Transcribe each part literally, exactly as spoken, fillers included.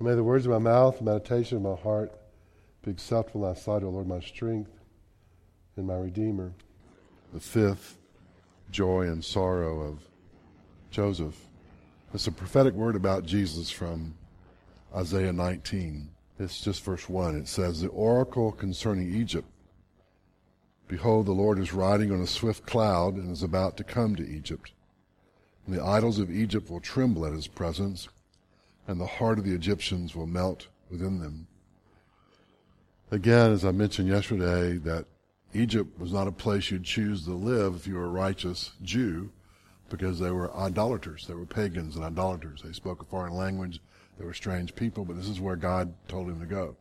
And may the words of my mouth, the meditation of my heart be acceptable in thy sight, O Lord, my strength and my Redeemer. The fifth joy and sorrow of Joseph. It's a prophetic word about Jesus from Isaiah nineteen. It's just verse one. It says, the oracle concerning Egypt. Behold, the Lord is riding on a swift cloud and is about to come to Egypt. And the idols of Egypt will tremble at his presence, and the heart of the Egyptians will melt within them. Again, as I mentioned yesterday, that Egypt was not a place you'd choose to live if you were a righteous Jew, because they were idolaters. They were pagans and idolaters. They spoke a foreign language. They were strange people, but this is where God told him to go.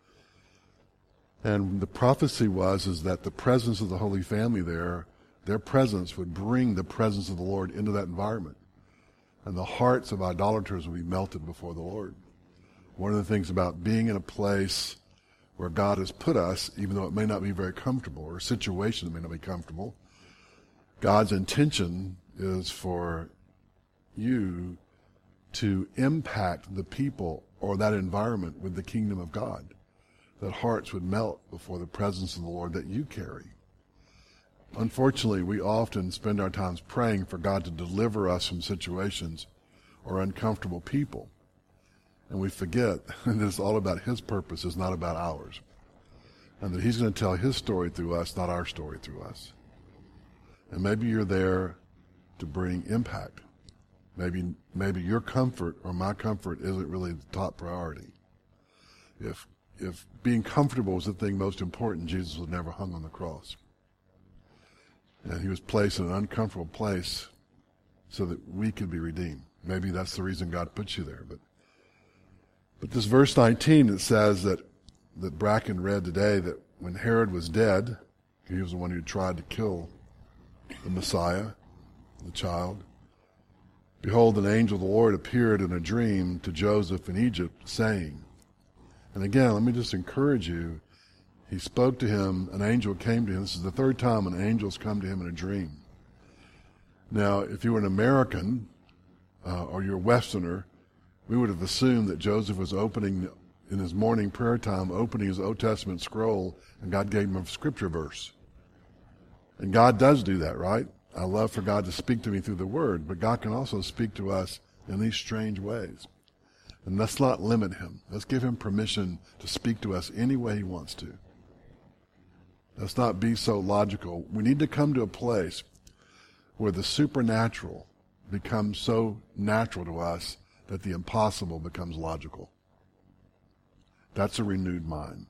And the prophecy was is that the presence of the Holy Family there, their presence would bring the presence of the Lord into that environment. And the hearts of idolaters would be melted before the Lord. One of the things about being in a place where God has put us, even though it may not be very comfortable, or a situation that may not be comfortable, God's intention is for you to impact the people or that environment with the kingdom of God, that hearts would melt before the presence of the Lord that you carry. Unfortunately, we often spend our times praying for God to deliver us from situations or uncomfortable people. And we forget that it's all about his purpose, it's not about ours. And that he's going to tell his story through us, not our story through us. And maybe you're there to bring impact. Maybe maybe your comfort or my comfort isn't really the top priority. If if being comfortable was the thing most important, Jesus was never hung on the cross. And he was placed in an uncomfortable place so that we could be redeemed. Maybe that's the reason God puts you there. But but this verse nineteen, it says that, that Bracken read today, that when Herod was dead, he was the one who tried to kill the Messiah, the child. Behold, an angel of the Lord appeared in a dream to Joseph in Egypt, saying, and again, let me just encourage you, he spoke to him, an angel came to him. This is the third time an angel's come to him in a dream. Now, if you were an American, uh, or you're a Westerner, we would have assumed that Joseph was opening, in his morning prayer time, opening his Old Testament scroll, and God gave him a scripture verse. And God does do that, right? I love for God to speak to me through the Word, but God can also speak to us in these strange ways. And let's not limit him. Let's give him permission to speak to us any way he wants to. Let's not be so logical. We need to come to a place where the supernatural becomes so natural to us that the impossible becomes logical. That's a renewed mind.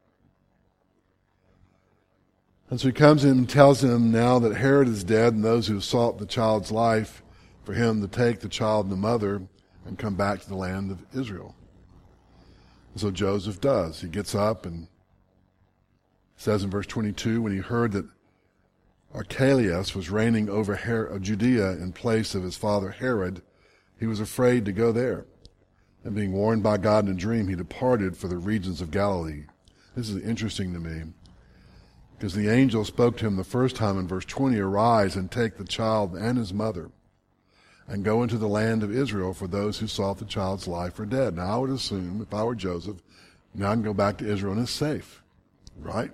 And so he comes in and tells him now that Herod is dead, and those who sought the child's life, for him to take the child and the mother and come back to the land of Israel. And so Joseph does. He gets up and says in verse twenty-two, when he heard that Archelaus was reigning over Her- Judea in place of his father Herod, he was afraid to go there. And being warned by God in a dream, he departed for the regions of Galilee. This is interesting to me, because the angel spoke to him the first time in verse twenty, arise and take the child and his mother and go into the land of Israel, for those who sought the child's life are dead. Now I would assume, if I were Joseph, now I can go back to Israel and it's safe, right?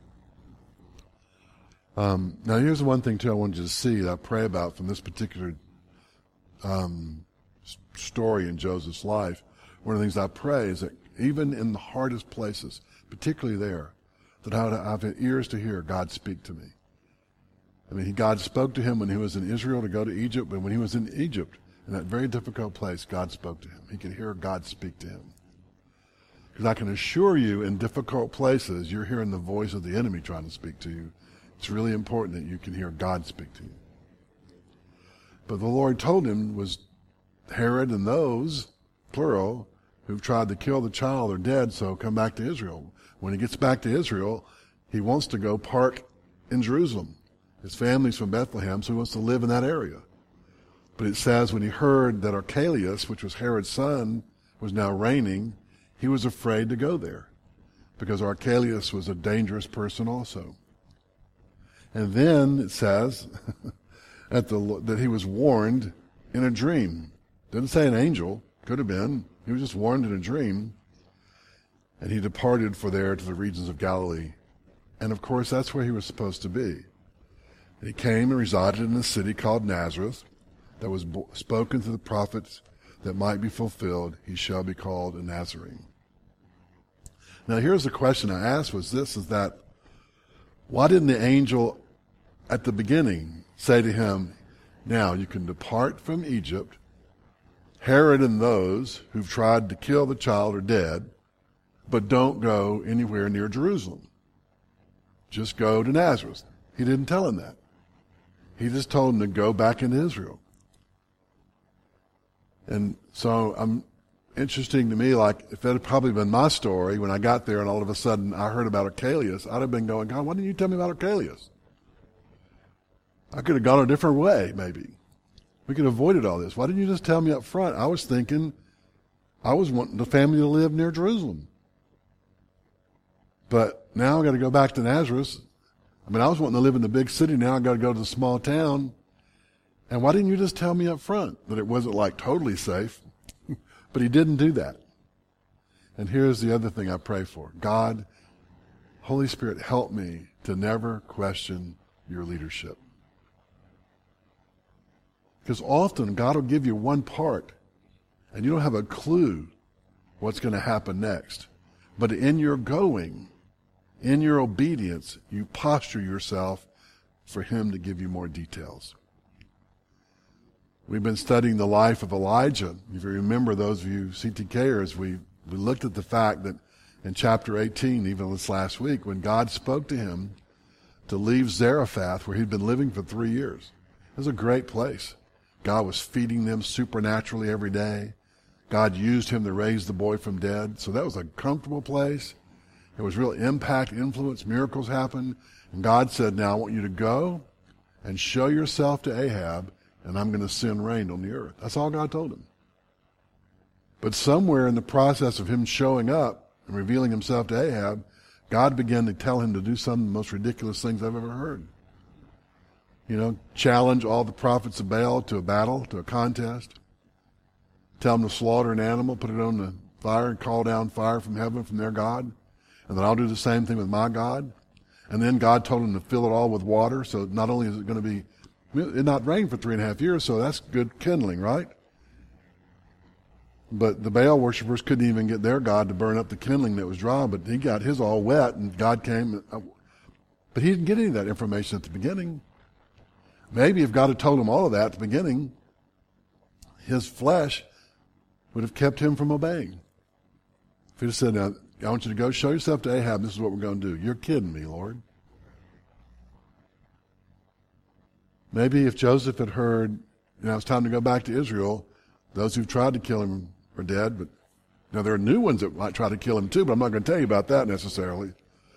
Um, now here's the one thing too I wanted you to see that I pray about from this particular um, story in Joseph's life. One of the things I pray is that even in the hardest places, particularly there, that I would have ears to hear God speak to me. I mean, he, God spoke to him when he was in Israel to go to Egypt, but when he was in Egypt, in that very difficult place, God spoke to him. He could hear God speak to him. Because I can assure you, in difficult places, you're hearing the voice of the enemy trying to speak to you. It's really important that you can hear God speak to you. But the Lord told him was Herod and those, plural, who've tried to kill the child are dead, so come back to Israel. When he gets back to Israel, he wants to go park in Jerusalem. His family's from Bethlehem, so he wants to live in that area. But it says when he heard that Archelaus, which was Herod's son, was now reigning, he was afraid to go there, because Archelaus was a dangerous person also. And then it says at the, that he was warned in a dream. Didn't say an angel. Could have been. He was just warned in a dream. And he departed for there to the regions of Galilee. And of course, that's where he was supposed to be. And he came and resided in a city called Nazareth, that was bo- spoken through the prophets, that might be fulfilled, he shall be called a Nazarene. Now here's the question I asked was this, is that, why didn't the angel at the beginning say to him, now you can depart from Egypt, Herod and those who've tried to kill the child are dead, but don't go anywhere near Jerusalem. Just go to Nazareth. He didn't tell him that. He just told him to go back into Israel. And so I'm interesting to me, like if that had probably been my story when I got there and all of a sudden I heard about Archelaus, I'd have been going, God, why didn't you tell me about Archelaus? I could have gone a different way, maybe. We could have avoided all this. Why didn't you just tell me up front? I was thinking I was wanting the family to live near Jerusalem. But now I got to go back to Nazareth. I mean, I was wanting to live in the big city. Now I got to go to the small town. And why didn't you just tell me up front that it wasn't like totally safe? But he didn't do that. And here's the other thing I pray for. God, Holy Spirit, help me to never question your leadership. Because often God will give you one part and you don't have a clue what's going to happen next. But in your going, in your obedience, you posture yourself for him to give you more details. We've been studying the life of Elijah. If you remember, those of you C T Kers, we, we looked at the fact that in chapter eighteen, even this last week, when God spoke to him to leave Zarephath, where he'd been living for three years. It was a great place. God was feeding them supernaturally every day. God used him to raise the boy from dead. So that was a comfortable place. It was real impact, influence, miracles happened. And God said, now I want you to go and show yourself to Ahab, and I'm going to send rain on the earth. That's all God told him. But somewhere in the process of him showing up and revealing himself to Ahab, God began to tell him to do some of the most ridiculous things I've ever heard. You know, challenge all the prophets of Baal to a battle, to a contest. Tell them to slaughter an animal, put it on the fire, and call down fire from heaven from their God. And then I'll do the same thing with my God. And then God told him to fill it all with water. So not only is it going to be, it not rain for three and a half years, so that's good kindling, right? But the Baal worshipers couldn't even get their God to burn up the kindling that was dry, but he got his all wet, and God came. But he didn't get any of that information at the beginning. Maybe if God had told him all of that at the beginning, his flesh would have kept him from obeying. If he'd have said, now, I want you to go show yourself to Ahab, this is what we're going to do. You're kidding me, Lord. Maybe if Joseph had heard, you know, it's time to go back to Israel, those who've tried to kill him are dead, but now there are new ones that might try to kill him too, but I'm not going to tell you about that necessarily.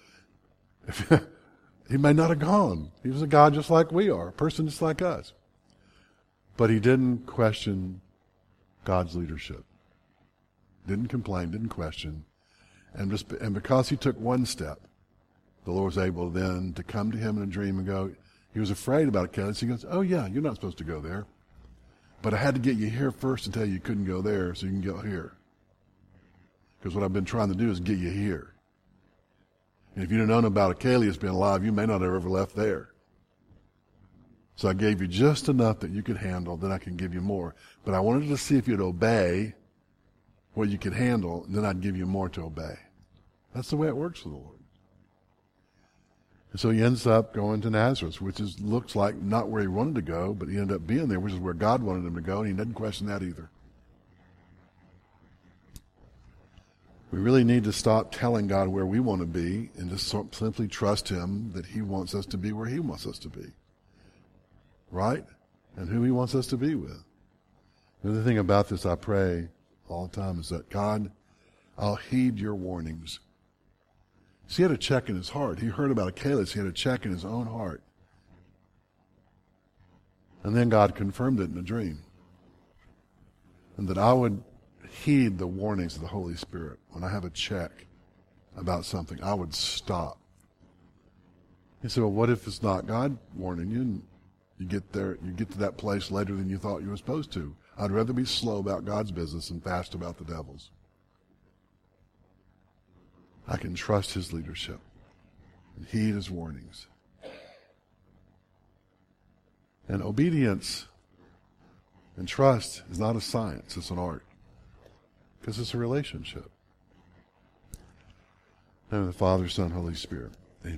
He may not have gone. He was a God just like we are, a person just like us. But he didn't question God's leadership. Didn't complain, didn't question. And, just, and because he took one step, the Lord was able then to come to him in a dream and go, he was afraid about Archelaus. He goes, oh yeah, you're not supposed to go there. But I had to get you here first and tell you you couldn't go there so you can go here. Because what I've been trying to do is get you here. And if you'd have known about Archelaus being alive, you may not have ever left there. So I gave you just enough that you could handle, then I can give you more. But I wanted to see if you'd obey what you could handle, and then I'd give you more to obey. That's the way it works for the Lord. And so he ends up going to Nazareth, which is looks like not where he wanted to go, but he ended up being there, which is where God wanted him to go, and he didn't question that either. We really need to stop telling God where we want to be and just simply trust him that he wants us to be where he wants us to be. Right? And who he wants us to be with. The other thing about this I pray all the time is that, God, I'll heed your warnings. See, he had a check in his heart. He heard about Archelaus. He had a check in his own heart. And then God confirmed it in a dream. And that I would heed the warnings of the Holy Spirit. When I have a check about something, I would stop. He said, well, what if it's not God warning you and you get there, you get to that place later than you thought you were supposed to? I'd rather be slow about God's business and fast about the devil's. I can trust his leadership and heed his warnings. And obedience and trust is not a science, it's an art. Because it's a relationship. In the name of the Father, Son, Holy Spirit.